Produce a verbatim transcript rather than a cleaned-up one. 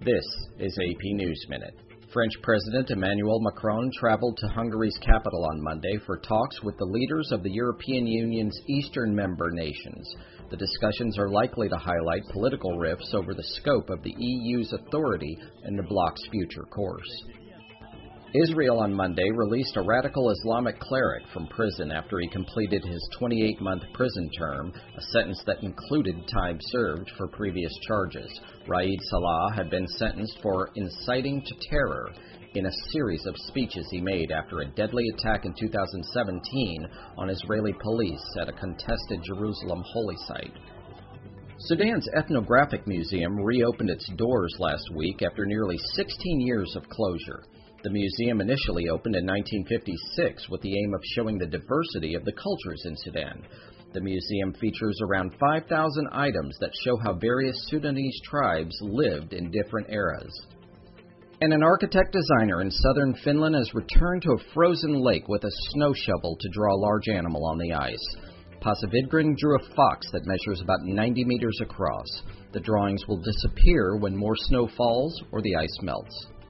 This is A P News Minute. French President Emmanuel Macron traveled to Hungary's capital on Monday for talks with the leaders of the European Union's eastern member nations. The discussions are likely to highlight political rifts over the scope of the E U's authority and the bloc's future course. Israel on Monday released a radical Islamic cleric from prison after he completed his twenty-eight month prison term, a sentence that included time served for previous charges. Raed Salah had been sentenced for inciting to terror in a series of speeches he made after a deadly attack in two thousand seventeen on Israeli police at a contested Jerusalem holy site. Sudan's Ethnographic Museum reopened its doors last week after nearly sixteen years of closure. The museum initially opened in nineteen fifty-six with the aim of showing the diversity of the cultures in Sudan. The museum features around five thousand items that show how various Sudanese tribes lived in different eras. And an architect-designer in southern Finland has returned to a frozen lake with a snow shovel to draw a large animal on the ice. Pasi Widgren drew a fox that measures about ninety meters across. The drawings will disappear when more snow falls or the ice melts.